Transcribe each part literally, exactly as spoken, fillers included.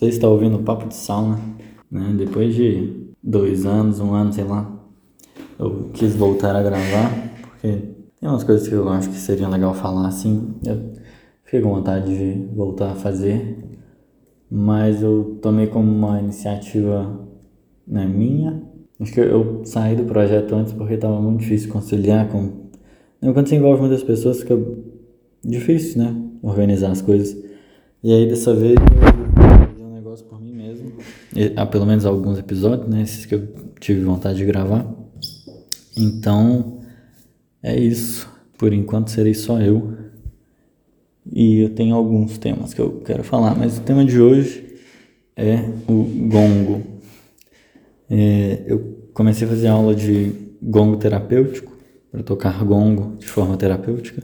Você está ouvindo o Papo de Sauna, né? Depois de dois anos, um ano, sei lá, eu quis voltar a gravar, porque tem umas coisas que eu acho que seria legal falar assim. Eu fiquei com vontade de voltar a fazer, mas eu tomei como uma iniciativa, né, minha. Acho que eu saí do projeto antes porque estava muito difícil conciliar com... Quando você envolve muitas pessoas, fica difícil, né? Organizar as coisas. E aí, dessa vez, eu fiz um negócio por mim mesmo. E, há pelo menos alguns episódios, né? Esses que eu tive vontade de gravar. Então, é isso. Por enquanto, serei só eu. E eu tenho alguns temas que eu quero falar. Mas o tema de hoje é o gongo. É, eu comecei a fazer aula de gongo terapêutico, para tocar gongo de forma terapêutica,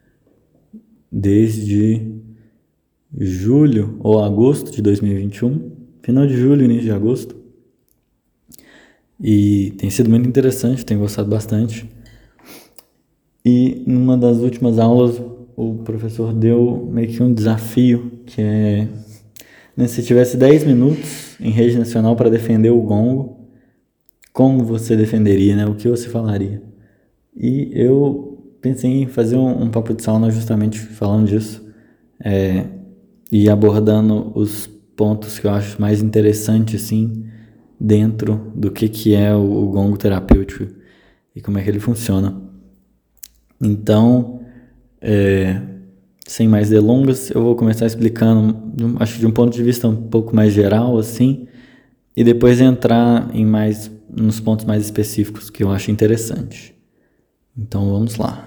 desde julho ou agosto de dois mil e vinte e um, final de julho, início de agosto. E tem sido muito interessante, tenho gostado bastante. E numa das últimas aulas, o professor deu meio que um desafio, que é, né, se tivesse dez minutos em rede nacional para defender o gongo, como você defenderia, né? O que você falaria? E eu pensei em fazer um, um papo de sauna justamente falando disso, é, e abordando os pontos que eu acho mais interessantes, assim, dentro do que, que é o, o gongo terapêutico e como é que ele funciona. Então, é, sem mais delongas, eu vou começar explicando, acho de um ponto de vista um pouco mais geral, assim, e depois entrar em mais, nos pontos mais específicos que eu acho interessante. Então, vamos lá.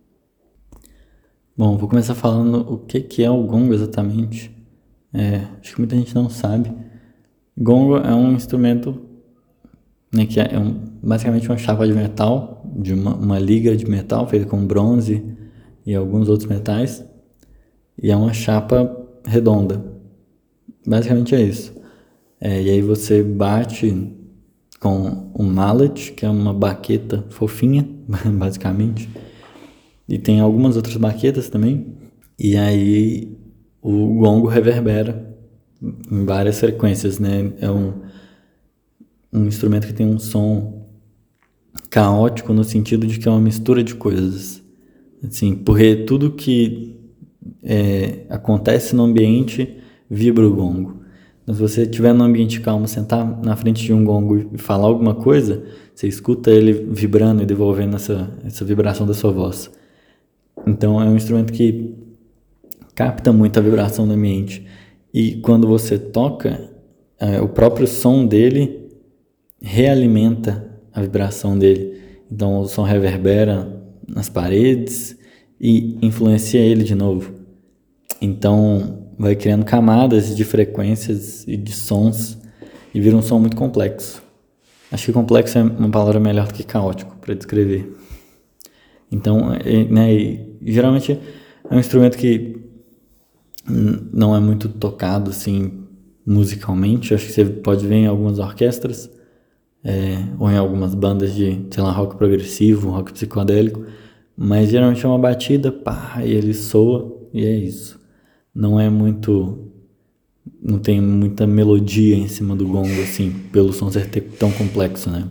Bom, vou começar falando o que, que é o gongo exatamente. É, acho que muita gente não sabe. Gongo é um instrumento, né, que é um, basicamente uma chapa de metal, de uma, uma liga de metal feita com bronze e alguns outros metais, e é uma chapa redonda. Basicamente é isso. É, e aí você bate com um mallet, que é uma baqueta fofinha, basicamente, e tem algumas outras baquetas também, e aí o gongo reverbera em várias frequências, né? É um, um instrumento que tem um som caótico no sentido de que é uma mistura de coisas, assim, porque tudo que é, acontece no ambiente vibra o gongo. Então, se você estiver num ambiente calmo, sentar na frente de um gongo e falar alguma coisa, você escuta ele vibrando e devolvendo essa, essa vibração da sua voz. Então é um instrumento que capta muito a vibração do ambiente. E quando você toca, é, o próprio som dele realimenta a vibração dele. Então o som reverbera nas paredes e influencia ele de novo. Então vai criando camadas de frequências e de sons e vira um som muito complexo. Acho que complexo é uma palavra melhor do que caótico para descrever. Então, é, né, e, geralmente é um instrumento que não é muito tocado assim musicalmente. Acho que você pode ver em algumas orquestras, é, ou em algumas bandas de, sei lá, rock progressivo, rock psicodélico, mas geralmente é uma batida, pá, e ele soa e é isso. Não é muito, não tem muita melodia em cima do gongo, assim, pelo som ser tão complexo, né?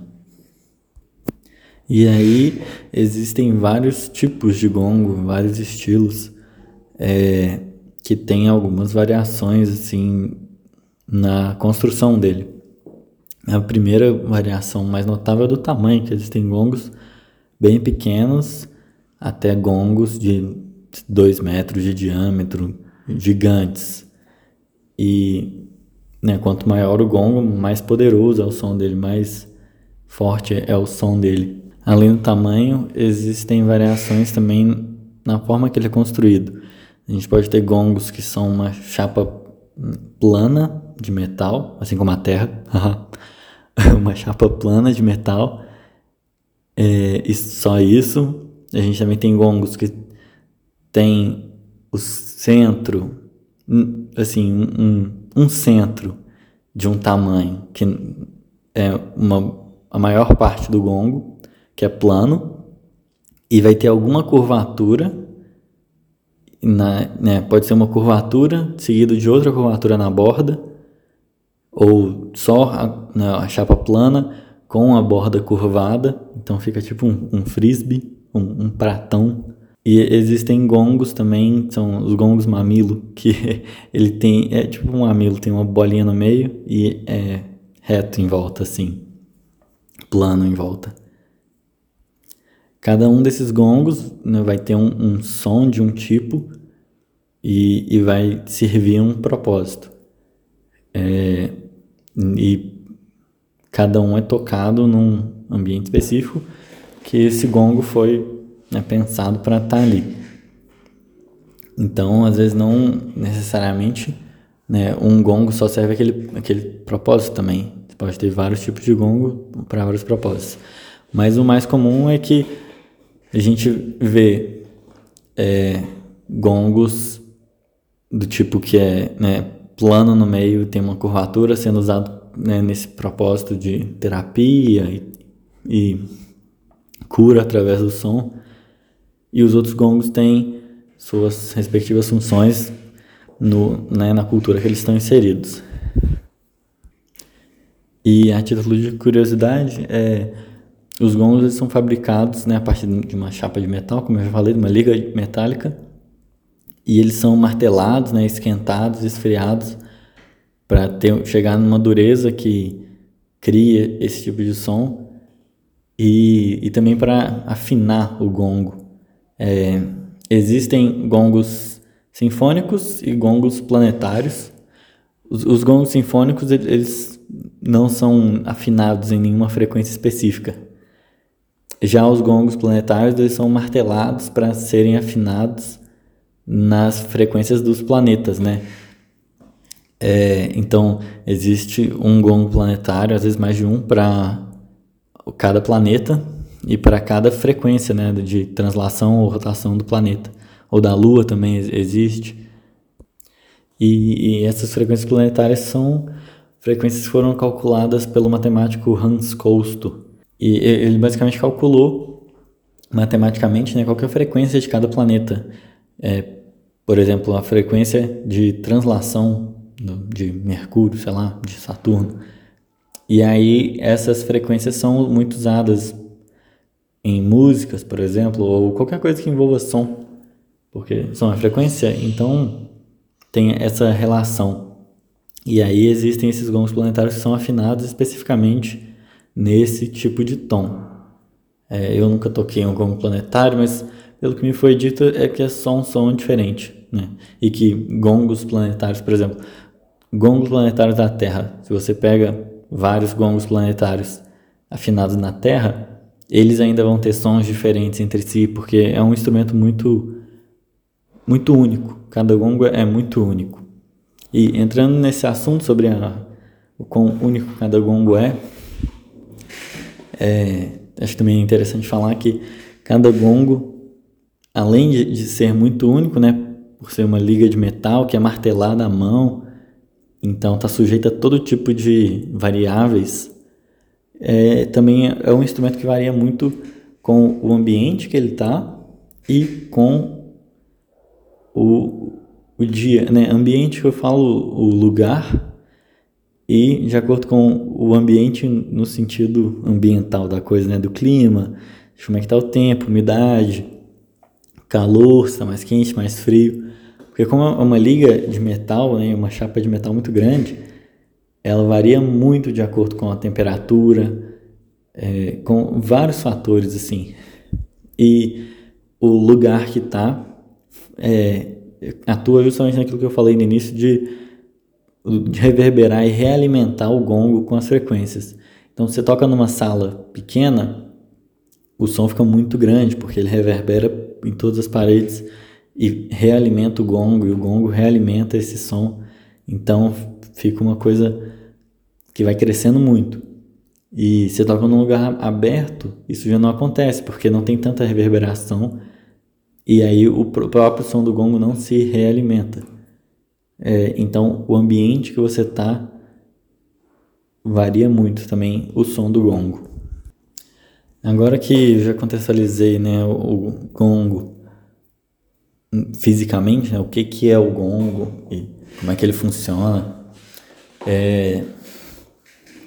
E aí existem vários tipos de gongo, vários estilos, é, que tem algumas variações, assim, na construção dele. A primeira variação mais notável é do tamanho, que existem gongos bem pequenos até gongos de dois metros de diâmetro, gigantes. E, né, quanto maior o gongo, mais poderoso é o som dele, mais forte é o som dele. Além do tamanho, existem variações também na forma que ele é construído. A gente pode ter gongos que são uma chapa plana de metal, assim como a Terra, uma chapa plana de metal, é, e só isso. A gente também tem gongos que tem o centro, assim, um, um centro de um tamanho, que é uma, a maior parte do gongo, que é plano, e vai ter alguma curvatura, na, né, pode ser uma curvatura seguido de outra curvatura na borda, ou só a, né, a chapa plana com a borda curvada, então fica tipo um, um frisbee, um, um pratão. E existem gongos também, são os gongos mamilo, que ele tem, é tipo um mamilo, tem uma bolinha no meio e é reto em volta assim, plano em volta. Cada um desses gongos, né, vai ter um, um som de um tipo e, e vai servir um propósito. É, e cada um é tocado num ambiente específico que esse gongo foi, né, pensado para estar ali. Então, às vezes não necessariamente, né, um gongo só serve aquele, aquele propósito também. Você pode ter vários tipos de gongo para vários propósitos. Mas o mais comum é que a gente vê é, gongos do tipo que é, né, plano no meio, tem uma curvatura sendo usado, né, nesse propósito de terapia e, e cura através do som. E os outros gongos têm suas respectivas funções no, né, na cultura que eles estão inseridos. E a título de curiosidade, é, os gongos eles são fabricados, né, a partir de uma chapa de metal, como eu já falei, de uma liga metálica, e eles são martelados, né, esquentados, esfriados, para chegar numa dureza que cria esse tipo de som, e, e também para afinar o gongo. É, existem gongos sinfônicos e gongos planetários. Os, os gongos sinfônicos eles não são afinados em nenhuma frequência específica. Já os gongos planetários eles são martelados para serem afinados nas frequências dos planetas, né? É, então existe um gongo planetário, às vezes mais de um, para cada planeta e para cada frequência, né, de translação ou rotação do planeta. Ou da Lua também existe. E, e essas frequências planetárias são frequências que foram calculadas pelo matemático Hans Cousteau. E ele basicamente calculou matematicamente, né, qual que é a frequência de cada planeta. É, por exemplo, a frequência de translação de Mercúrio, sei lá, de Saturno. E aí essas frequências são muito usadas em músicas, por exemplo, ou qualquer coisa que envolva som, porque som é frequência, então tem essa relação. E aí existem esses gongos planetários que são afinados especificamente nesse tipo de tom. É, eu nunca toquei um gongo planetário, mas pelo que me foi dito é que é só um som diferente, né? E que gongos planetários, por exemplo, gongos planetários da Terra, se você pega vários gongos planetários afinados na Terra, eles ainda vão ter sons diferentes entre si, porque é um instrumento muito, muito único. Cada gongo é muito único. E entrando nesse assunto sobre a, o quão único cada gongo é, é, acho também interessante falar que cada gongo, além de, de ser muito único, né, por ser uma liga de metal que é martelada à mão, então está sujeito a todo tipo de variáveis, é, também é um instrumento que varia muito com o ambiente que ele está e com o, o dia, né? Ambiente que eu falo o lugar, e de acordo com o ambiente no sentido ambiental da coisa, né? Do clima, como é que está o tempo, umidade, calor, se está mais quente, mais frio. Porque como é uma liga de metal, né? Uma chapa de metal muito grande, ela varia muito de acordo com a temperatura, é, com vários fatores assim. E o lugar que está é, atua justamente naquilo que eu falei no início de de reverberar e realimentar o gongo com as frequências. Então, se você toca numa sala pequena, o som fica muito grande, porque ele reverbera em todas as paredes e realimenta o gongo, e o gongo realimenta esse som. Então, fica uma coisa que vai crescendo muito. E se você toca num lugar aberto, isso já não acontece, porque não tem tanta reverberação, e aí o próprio som do gongo não se realimenta. É, então, o ambiente que você está varia muito também o som do gongo. Agora que eu já contextualizei, né, o, o gongo fisicamente, né, o que, que é o gongo e como é que ele funciona, é,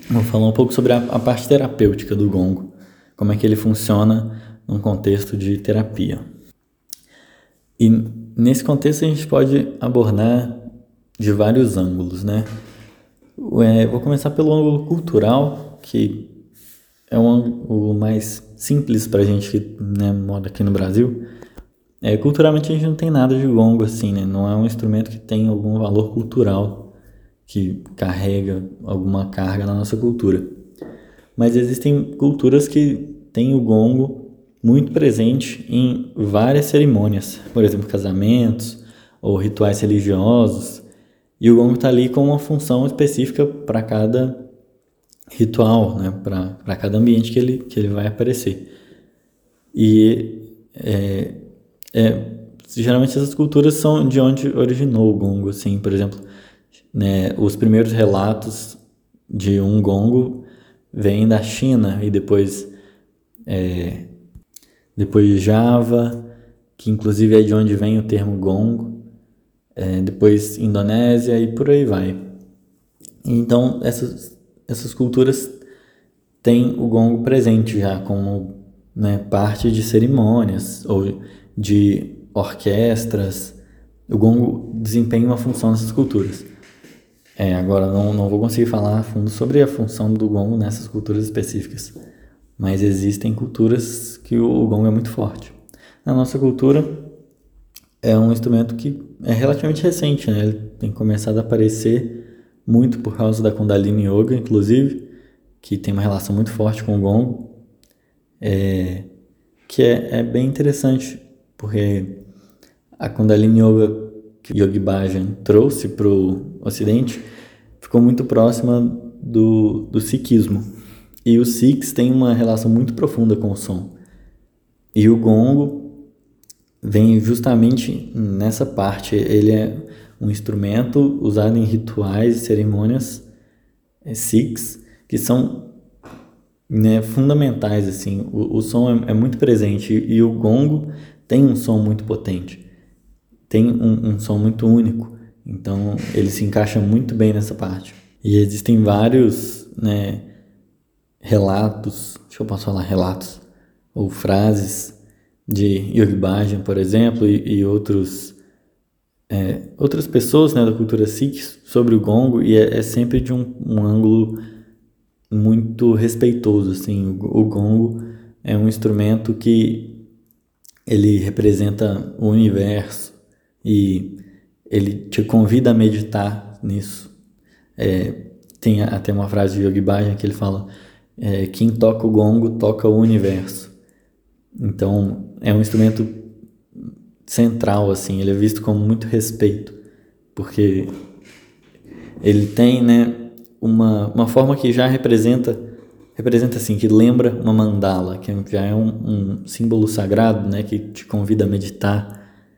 vou falar um pouco sobre a, a parte terapêutica do gongo, como é que ele funciona num contexto de terapia. E nesse contexto a gente pode abordar de vários ângulos, né? É, vou começar pelo ângulo cultural, que é o ângulo mais simples pra gente que, né, mora aqui no Brasil. É, culturalmente a gente não tem nada de gongo assim, né? Não é um instrumento que tem algum valor cultural, que carrega alguma carga na nossa cultura. Mas existem culturas que têm o gongo muito presente em várias cerimônias, por exemplo, casamentos ou rituais religiosos, e o gongo está ali com uma função específica para cada ritual, né? Para cada ambiente que ele, que ele vai aparecer. E é, é, geralmente essas culturas são de onde originou o gongo, assim, por exemplo, né, os primeiros relatos de um gongo vêm da China e depois é, depois de Java, que inclusive é de onde vem o termo gongo, é, depois Indonésia e por aí vai. Então essas, essas culturas têm o gongo presente já como, né, parte de cerimônias ou de orquestras. O gongo desempenha uma função nessas culturas. É, agora não, não vou conseguir falar a fundo sobre a função do gongo nessas culturas específicas, mas existem culturas que o, o gongo é muito forte. Na nossa cultura é um instrumento que é relativamente recente, né? Ele tem começado a aparecer muito por causa da Kundalini Yoga, inclusive, que tem uma relação muito forte com o gongo, é, que é, é bem interessante, porque a Kundalini Yoga que Yogi Bhajan trouxe para o Ocidente ficou muito próxima do, do Sikhismo. E os Sikhs têm uma relação muito profunda com o som. E o gongo vem justamente nessa parte. Ele é um instrumento usado em rituais e cerimônias é, Sikhs, que são, né, fundamentais. Assim. O, o som é, é muito presente e, e o gongo tem um som muito potente. Tem um, um som muito único, então ele se encaixa muito bem nessa parte. E existem vários, né, relatos, acho que eu posso falar relatos, ou frases de Yogi Bhajan, por exemplo, e, e outros, é, outras pessoas, né, da cultura Sikh sobre o gongo, e é, é sempre de um, um ângulo muito respeitoso. Assim. O, o gongo é um instrumento que ele representa o universo, e ele te convida a meditar nisso. É, tem até uma frase de Yogi Bhajan que ele fala, é, quem toca o gongo toca o universo. Então é um instrumento central, assim, ele é visto com muito respeito, porque ele tem, né, uma, uma forma que já representa, representa assim, que lembra uma mandala, que já é um, um símbolo sagrado, né, que te convida a meditar.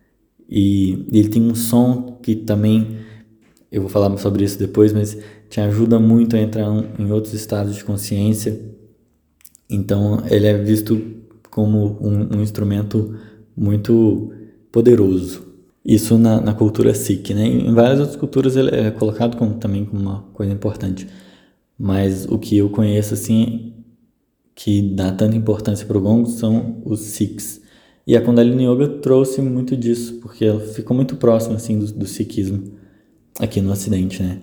E ele tem um som que também, eu vou falar sobre isso depois, mas te ajuda muito a entrar em outros estados de consciência. Então ele é visto como um, um instrumento muito poderoso. Isso na, na cultura Sikh, né? Em várias outras culturas ele é colocado como, também como uma coisa importante. Mas o que eu conheço, assim, que dá tanta importância para o gongo são os Sikhs. E a Kundalini Yoga trouxe muito disso, porque ela ficou muito próxima, assim, do, do Sikhismo aqui no Ocidente, né?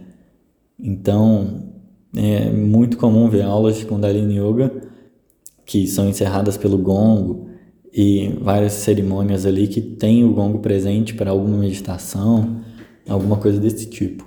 Então, é muito comum ver aulas de Kundalini Yoga que são encerradas pelo gongo e várias cerimônias ali que tem o gongo presente para alguma meditação, alguma coisa desse tipo.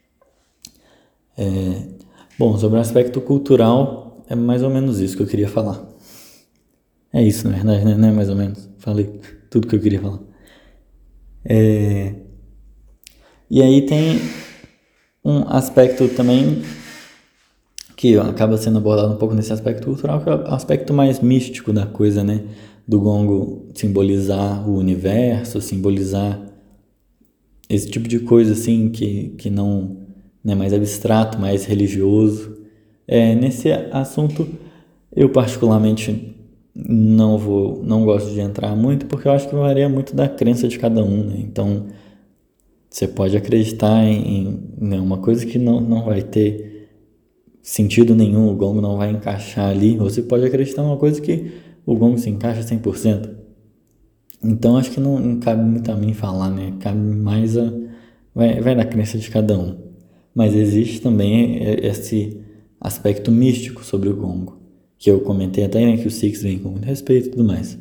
É... Bom, sobre o aspecto cultural, é mais ou menos isso que eu queria falar. É isso, na verdade, né? Não é mais ou menos. Falei tudo que eu queria falar. É... E aí tem um aspecto também que acaba sendo abordado um pouco nesse aspecto cultural, que é o aspecto mais místico da coisa, né? Do gongo simbolizar o universo, simbolizar esse tipo de coisa, assim, que, que não é mais abstrato, mais religioso. É, nesse assunto, eu particularmente não vou, não gosto de entrar muito, porque eu acho que varia muito da crença de cada um, né? Então, você pode acreditar em, em né, uma coisa que não, não vai ter sentido nenhum, o gongo não vai encaixar ali. Você pode acreditar numa coisa que o gongo se encaixa cem por cento. Então acho que não, não cabe muito a mim falar, né? Cabe mais a... Vai, vai da crença de cada um. Mas existe também esse aspecto místico sobre o gongo, que eu comentei até, né, que o Six vem com muito respeito e tudo mais.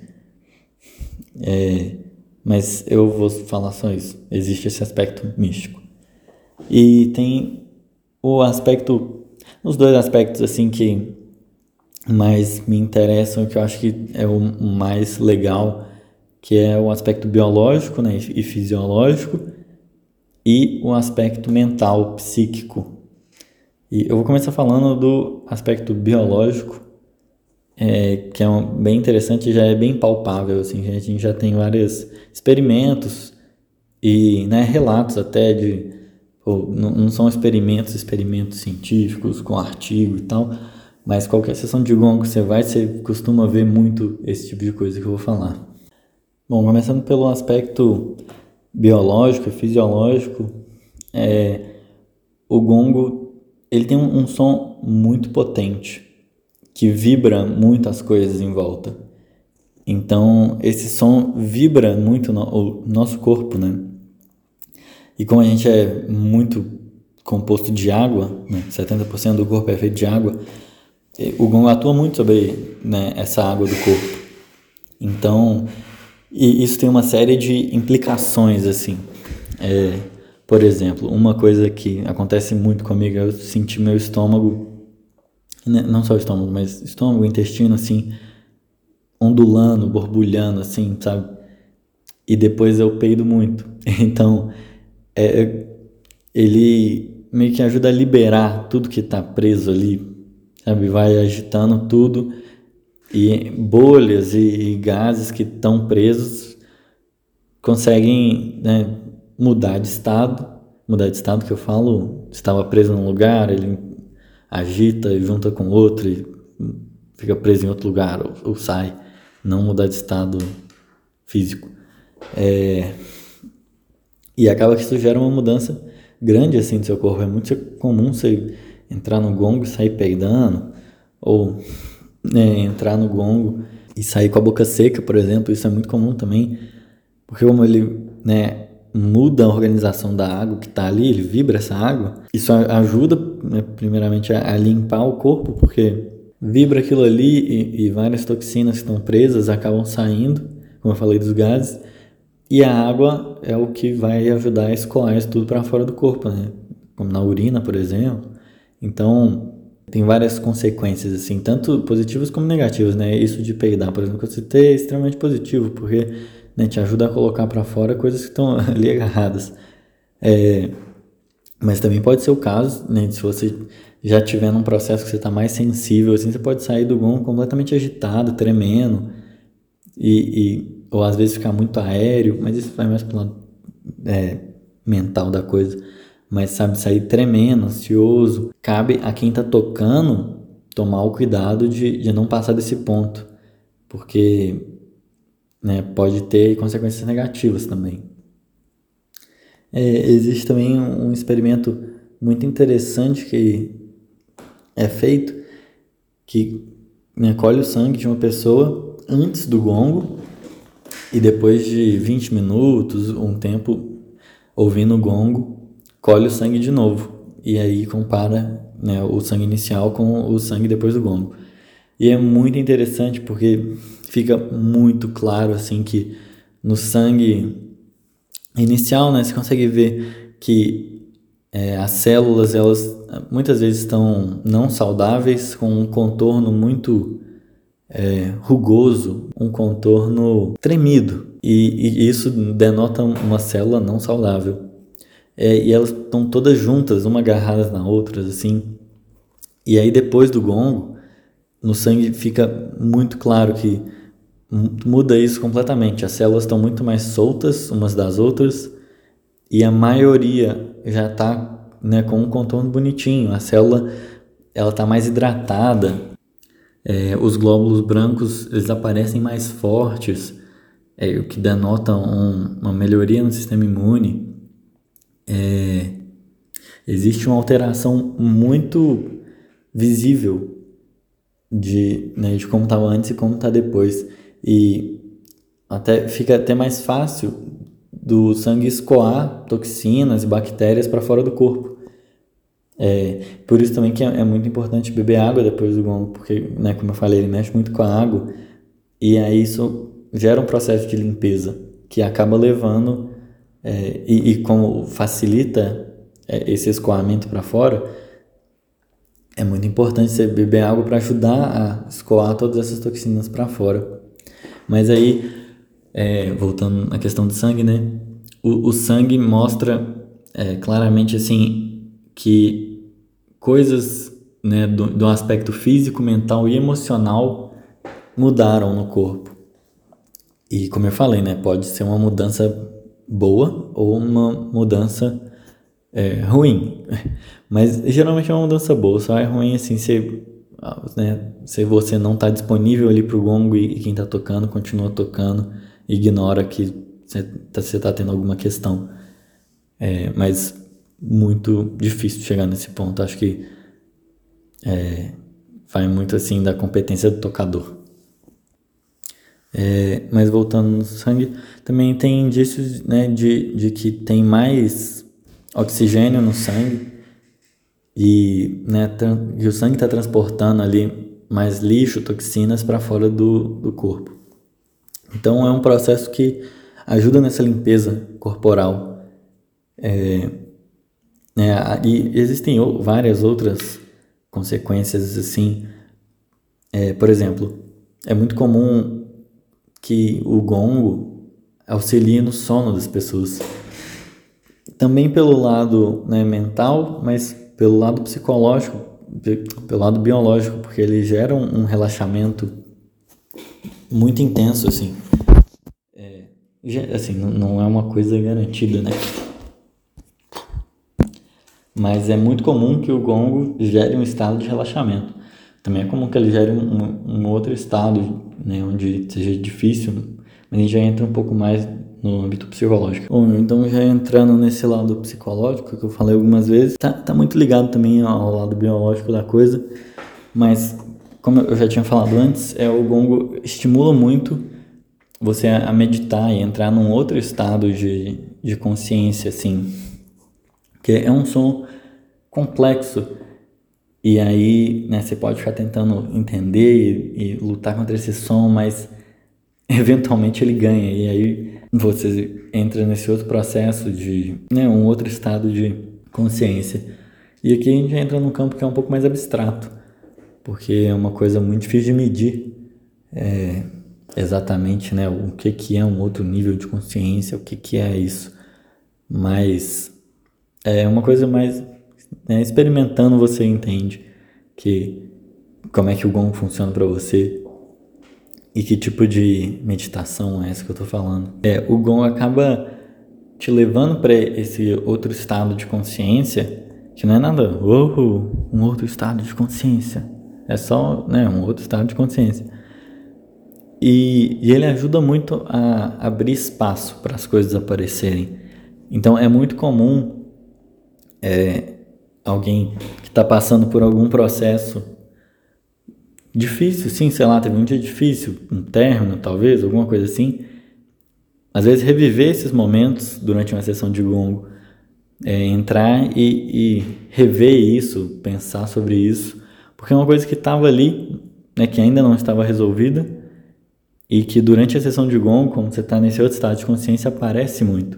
É, mas eu vou falar só isso. Existe esse aspecto místico. E tem o aspecto... Os dois aspectos, assim, que mais me interessam, que eu acho que é o mais legal, que é o aspecto biológico, né, e fisiológico, e o aspecto mental, psíquico. E eu vou começar falando do aspecto biológico, é, que é um, bem interessante e já é bem palpável. Assim, a gente já tem vários experimentos e, né, relatos até de... Ou, não, não são experimentos, experimentos científicos com artigo e tal, mas qualquer sessão de gongo que você vai, você costuma ver muito esse tipo de coisa que eu vou falar. Bom, começando pelo aspecto biológico e fisiológico, é, o gongo ele tem um, um som muito potente, que vibra muito as coisas em volta. Então, esse som vibra muito no, o nosso corpo, né? E como a gente é muito composto de água, né? setenta por cento do corpo é feito de água, o gongo atua muito sobre, né, essa água do corpo. Então, e isso tem uma série de implicações, assim. É, por exemplo, uma coisa que acontece muito comigo é eu sentir meu estômago, não só o estômago, mas estômago, intestino, assim, ondulando, borbulhando, assim, sabe? E depois eu peido muito. Então, é, ele meio que ajuda a liberar tudo que tá preso ali, sabe? Vai agitando tudo, e bolhas e, e gases que estão presos conseguem, né, mudar de estado. Mudar de estado que eu falo, estava preso num lugar, ele agita e junta com outro e fica preso em outro lugar, ou, ou sai. Não mudar de estado físico. É... E acaba que isso gera uma mudança grande assim do seu corpo. É muito comum você entrar no gongo e sair peidando, ou, né, entrar no gongo e sair com a boca seca, por exemplo. Isso é muito comum também, porque como ele, né, muda a organização da água que está ali, ele vibra essa água, isso ajuda, né, primeiramente a, a limpar o corpo, porque vibra aquilo ali e, e várias toxinas que estão presas acabam saindo, como eu falei dos gases, e a água é o que vai ajudar a escoar isso tudo para fora do corpo, né? Como na urina, por exemplo. Então, tem várias consequências, assim, tanto positivas como negativas, né? Isso de peidar, por exemplo, que eu citei, é extremamente positivo, porque, né, te ajuda a colocar para fora coisas que estão ali agarradas. É, mas também pode ser o caso, né, se você já estiver num processo que você está mais sensível, assim, você pode sair do gongo completamente agitado, tremendo, e, e, ou às vezes ficar muito aéreo, mas isso vai mais pro lado é, mental da coisa. Mas, sabe, sair tremendo, ansioso. Cabe a quem está tocando tomar o cuidado de, de não passar desse ponto, porque, né, pode ter consequências negativas também. É, existe também um, um experimento muito interessante que é feito, que, né, colhe o sangue de uma pessoa antes do gongo e depois de vinte minutos, um tempo ouvindo o gongo, colhe o sangue de novo e aí compara, né, o sangue inicial com o sangue depois do gongo. E é muito interessante porque fica muito claro assim que no sangue inicial, né, você consegue ver que é, as células, elas muitas vezes estão não saudáveis, com um contorno muito é, rugoso, um contorno tremido, e, e isso denota uma célula não saudável. É, e elas estão todas juntas, uma agarradas na outra, assim. E aí depois do gongo, no sangue fica muito claro que muda isso completamente. As células estão muito mais soltas umas das outras e a maioria já está, né, com um contorno bonitinho. A célula ela está mais hidratada, é, os glóbulos brancos eles aparecem mais fortes, é, o que denota um, uma melhoria no sistema imune. É, existe uma alteração muito visível de, né, de como estava antes e como está depois. E até, fica até mais fácil do sangue escoar toxinas e bactérias para fora do corpo. É, por isso também que é, é muito importante beber água depois do gongo, porque, né, como eu falei, ele mexe muito com a água, e aí isso gera um processo de limpeza que acaba levando, é, e, e como facilita é, esse escoamento para fora, é muito importante você beber água para ajudar a escoar todas essas toxinas para fora. Mas aí, é, voltando à questão do sangue, né? O, o sangue mostra é, claramente assim que coisas, né, do, do aspecto físico, mental e emocional mudaram no corpo. E como eu falei, né, pode ser uma mudança boa ou uma mudança é, ruim. Mas geralmente é uma mudança boa, só é ruim assim se, né, se você não está disponível ali pro gongo e, e quem está tocando continua tocando, ignora que você está tendo alguma questão. É, mas muito difícil chegar nesse ponto. Acho que é, vai muito assim da competência do tocador. É, mas voltando no sangue, também tem indícios, né, de, de que tem mais oxigênio no sangue e, né, e o sangue está transportando ali mais lixo, toxinas para fora do, do corpo. Então é um processo que ajuda nessa limpeza corporal. É, né, e existem várias outras consequências assim. É, por exemplo, é muito comum que o gongo auxilie no sono das pessoas. Também pelo lado, né, mental, mas pelo lado psicológico, pelo lado biológico, porque ele gera um, um relaxamento muito intenso, assim. É, assim, não, não é uma coisa garantida, né? Mas é muito comum que o gongo gere um estado de relaxamento. Também é comum que ele gere um, um outro estado, né, onde seja difícil, mas a gente já entra um pouco mais no âmbito psicológico. Bom, então já entrando nesse lado psicológico, que eu falei algumas vezes, tá, tá muito ligado também ao lado biológico da coisa, mas como eu já tinha falado antes, é, o gongo estimula muito você a meditar e entrar num outro estado de, de consciência, assim, que é um som complexo. E aí, né, você pode ficar tentando entender e, e lutar contra esse som, mas eventualmente ele ganha. E aí você entra nesse outro processo de, né, um outro estado de consciência. E aqui a gente entra num campo que é um pouco mais abstrato, porque é uma coisa muito difícil de medir é, exatamente, né, o que, que é um outro nível de consciência, o que, que é isso. Mas é uma coisa mais... Né, experimentando você entende que, como é que o gongo funciona para você e que tipo de meditação é essa que eu tô falando. É, o gongo acaba te levando para esse outro estado de consciência que não é nada, oh, um outro estado de consciência, é só, né, um outro estado de consciência. E, e ele ajuda muito a abrir espaço para as coisas aparecerem. Então é muito comum é, alguém que está passando por algum processo difícil, sim, sei lá, teve um dia difícil, um término talvez, alguma coisa assim, às vezes reviver esses momentos durante uma sessão de gongo, é, entrar e, e rever isso, pensar sobre isso, porque é uma coisa que estava ali, né, que ainda não estava resolvida e que durante a sessão de gongo, como você está nesse outro estado de consciência, aparece muito.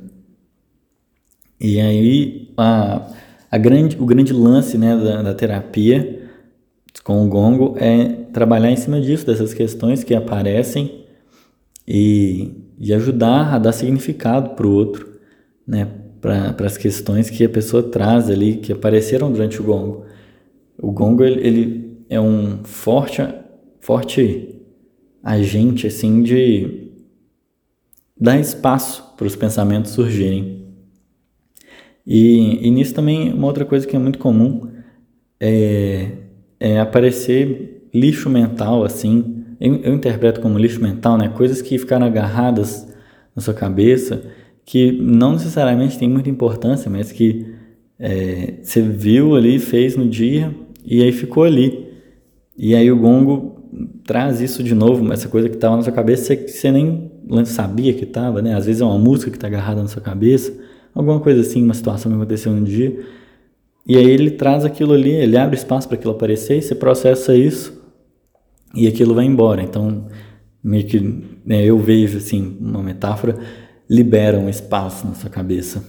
E aí a A grande, o grande lance, né, da, da terapia com o gongo é trabalhar em cima disso, dessas questões que aparecem e, e ajudar a dar significado para o outro, né, para as questões que a pessoa traz ali, que apareceram durante o gongo. O gongo ele, ele é um forte, forte agente assim, de dar espaço para os pensamentos surgirem. E, e nisso também uma outra coisa que é muito comum é, é aparecer lixo mental, assim, eu, eu interpreto como lixo mental, né, coisas que ficaram agarradas na sua cabeça, que não necessariamente tem muita importância, mas que é, você viu ali, fez no dia e aí ficou ali. E aí o gongo traz isso de novo, essa coisa que estava na sua cabeça que você nem sabia que estava, né? Às vezes é uma música que está agarrada na sua cabeça, alguma coisa assim, uma situação que aconteceu um dia. E aí ele traz aquilo ali, ele abre espaço para aquilo aparecer, e você processa isso e aquilo vai embora. Então, meio que, né, eu vejo assim, uma metáfora, libera um espaço na sua cabeça.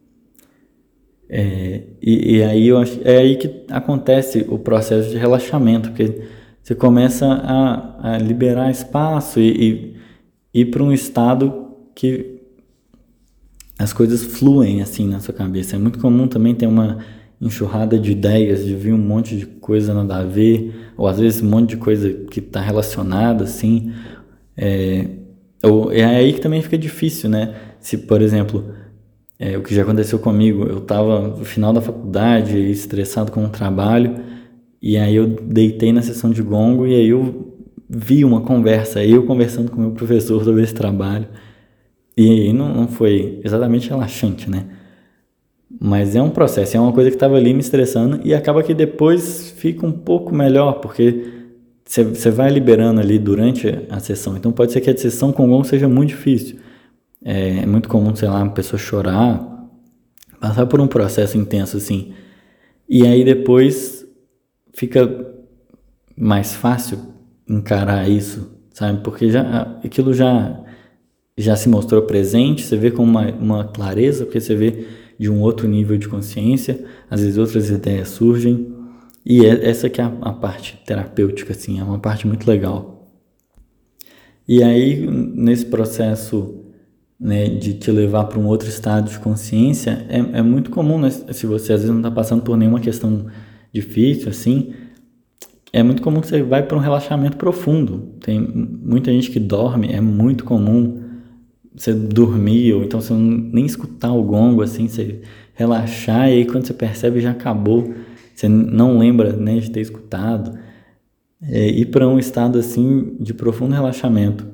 É, e, e aí eu acho, é aí que acontece o processo de relaxamento, porque você começa a, a liberar espaço e, e ir para um estado que as coisas fluem assim na sua cabeça. É muito comum também ter uma enxurrada de ideias, de vir um monte de coisa nada a ver, ou às vezes um monte de coisa que está relacionada assim. É, ou, é aí que também fica difícil, né? Se, por exemplo, é, o que já aconteceu comigo, eu estava no final da faculdade, estressado com o trabalho, e aí eu deitei na sessão de gongo e aí eu vi uma conversa, eu conversando com o meu professor sobre esse trabalho, e aí não, não foi exatamente relaxante, né? Mas é um processo, é uma coisa que estava ali me estressando e acaba que depois fica um pouco melhor, porque você vai liberando ali durante a sessão. Então pode ser que a sessão com gongo seja muito difícil. É, é muito comum, sei lá, uma pessoa chorar, passar por um processo intenso assim. E aí depois fica mais fácil encarar isso, sabe? Porque já, aquilo já, já se mostrou presente, você vê com uma, uma clareza, porque você vê de um outro nível de consciência, às vezes outras ideias surgem, e é, essa que é a, a parte terapêutica, assim, é uma parte muito legal. E aí, nesse processo, né, de te levar para um outro estado de consciência, é, é muito comum, né, se você às vezes não está passando por nenhuma questão difícil, assim, é muito comum que você vai para um relaxamento profundo. Tem muita gente que dorme, é muito comum você dormir, ou então você não, nem escutar o gongo, assim, você relaxar, e aí quando você percebe já acabou, você não lembra, né, de ter escutado. É, ir para um estado assim de profundo relaxamento.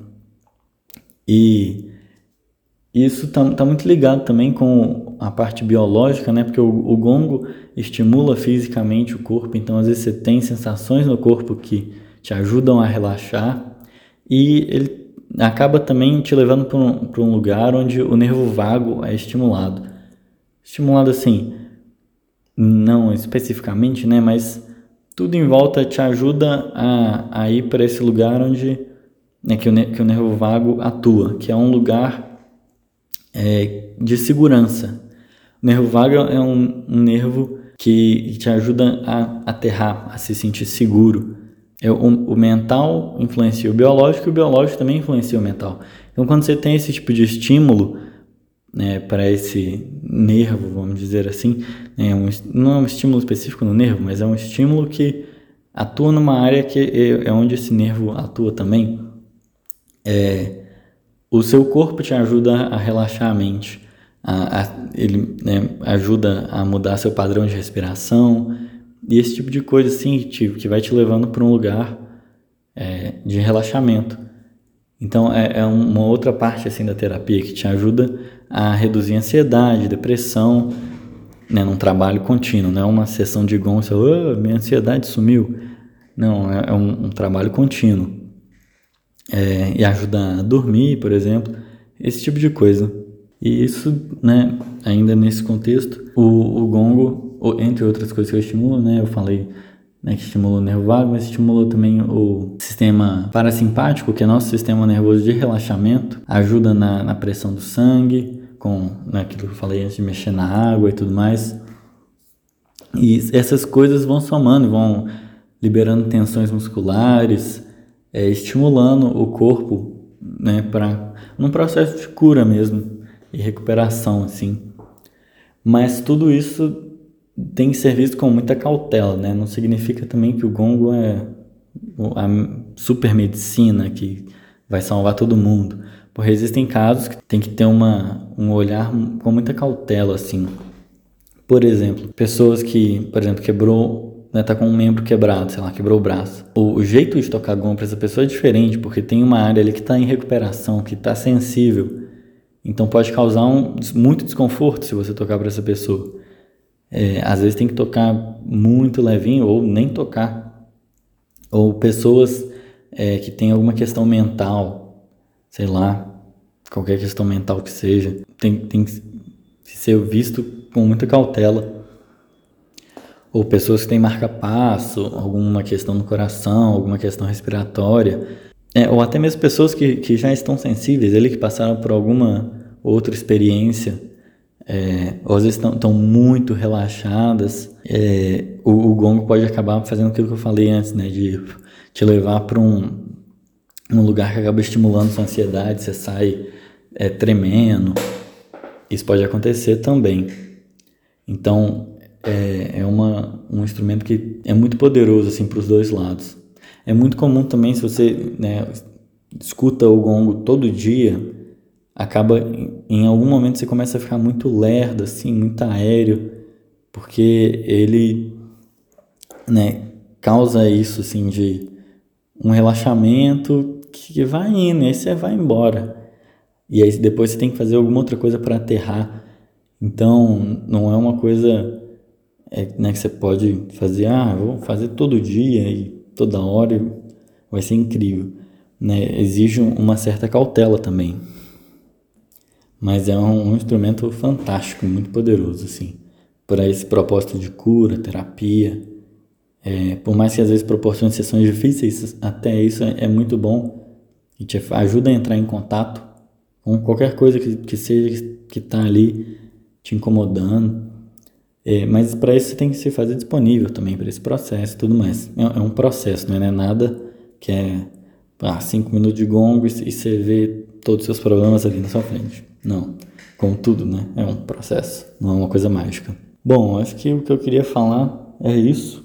E isso tá, tá muito ligado também com a parte biológica, né? Porque o, o gongo estimula fisicamente o corpo, então às vezes você tem sensações no corpo que te ajudam a relaxar, e ele acaba também te levando para um, para um lugar onde o nervo vago é estimulado. Estimulado assim, não especificamente, né? Mas tudo em volta te ajuda a, a ir para esse lugar onde, né, que, o, que o nervo vago atua, que é um lugar é, de segurança. O nervo vago é um, um nervo que te ajuda a aterrar, a se sentir seguro. É, o, o mental influencia o biológico e o biológico também influencia o mental. Então, quando você tem esse tipo de estímulo, né, para esse nervo, vamos dizer assim, é um, não é um estímulo específico no nervo, mas é um estímulo que atua numa área que é, é onde esse nervo atua também. É, o seu corpo te ajuda a relaxar a mente, a, a, ele, né, ajuda a mudar seu padrão de respiração, e esse tipo de coisa assim, que, que vai te levando para um lugar é, de relaxamento. Então é, é uma outra parte assim da terapia que te ajuda a reduzir ansiedade, depressão, né, num trabalho contínuo. Não é uma sessão de gongo, você fala, oh, minha ansiedade sumiu. Não, é, é um, um trabalho contínuo. É, e ajuda a dormir, por exemplo, esse tipo de coisa. E isso, né, ainda nesse contexto, o, o gongo, entre outras coisas que eu estimulo, né, eu falei, né, que estimula o nervo vago, mas estimulou também o sistema parasimpático, que é nosso sistema nervoso de relaxamento, ajuda na, na pressão do sangue, com, né, aquilo que eu falei antes de mexer na água e tudo mais. E essas coisas vão somando, vão liberando tensões musculares, é, estimulando o corpo, né, para num processo de cura mesmo e recuperação, assim. Mas tudo isso tem que ser visto com muita cautela, né? Não significa também que o gongo é a super medicina que vai salvar todo mundo. Porque existem casos que tem que ter uma, um olhar com muita cautela, assim. Por exemplo, pessoas que, por exemplo, quebrou, né, tá com um membro quebrado, sei lá, quebrou o braço. O, o jeito de tocar gongo para essa pessoa é diferente, porque tem uma área ali que está em recuperação, que está sensível. Então pode causar um, muito desconforto se você tocar para essa pessoa. É, às vezes tem que tocar muito levinho ou nem tocar. Ou pessoas é, que têm alguma questão mental, sei lá, qualquer questão mental que seja, tem, tem que ser visto com muita cautela. Ou pessoas que têm marca-passo, alguma questão no coração, alguma questão respiratória. É, ou até mesmo pessoas que, que já estão sensíveis, ali, que passaram por alguma outra experiência, é, ou às vezes estão muito relaxadas. É, o, o gongo pode acabar fazendo aquilo que eu falei antes, né, de te levar para um, um lugar que acaba estimulando sua ansiedade, você sai é, tremendo. Isso pode acontecer também. Então, é, é uma, um instrumento que é muito poderoso assim, para os dois lados. É muito comum também, se você, né, escuta o gongo todo dia, acaba, em algum momento você começa a ficar muito lerdo, assim, muito aéreo, porque ele, né, causa isso, assim, de um relaxamento que vai indo, e aí você vai embora. E aí depois você tem que fazer alguma outra coisa para aterrar. Então, não é uma coisa é, né, que você pode fazer, ah, vou fazer todo dia e toda hora e vai ser incrível. Né? Exige uma certa cautela também. Mas é um, um instrumento fantástico, muito poderoso, assim, para esse propósito de cura, terapia. É, por mais que às vezes proporcione sessões difíceis, até isso é, é muito bom e te ajuda a entrar em contato com qualquer coisa que, que seja que está ali te incomodando. É, mas para isso você tem que se fazer disponível também para esse processo e tudo mais. É, é um processo, não é nada que é ah, cinco minutos de gongo e, e você vê todos os seus problemas ali na sua frente. Não, como tudo, né? É um processo, não é uma coisa mágica. Bom, acho que o que eu queria falar é isso.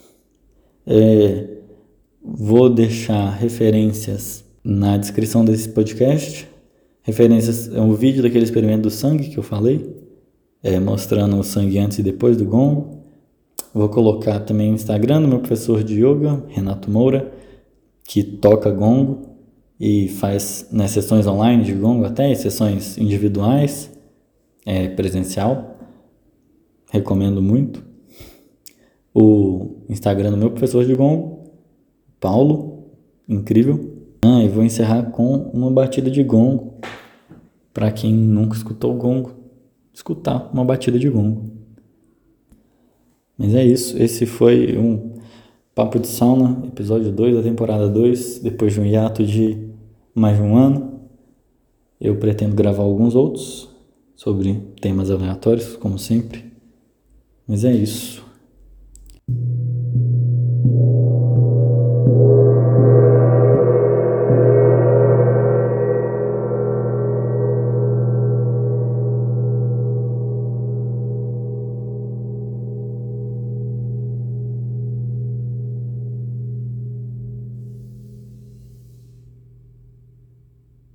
É, vou deixar referências na descrição desse podcast. Referências é um vídeo daquele experimento do sangue que eu falei, é, mostrando o sangue antes e depois do gongo. Vou colocar também o Instagram do meu professor de yoga, Renato Moura, que toca gongo e faz, né, sessões online de gongo até, sessões individuais, é, presencial. Recomendo muito. O Instagram do meu professor de gongo, Paulo, incrível. Ah, e vou encerrar com uma batida de gongo. Para quem nunca escutou o gongo, escutar uma batida de gongo. Mas é isso, esse foi um Papo de Sauna, episódio dois da temporada dois, depois de um hiato de mais de um ano. Eu pretendo gravar alguns outros sobre temas aleatórios, como sempre. Mas é isso.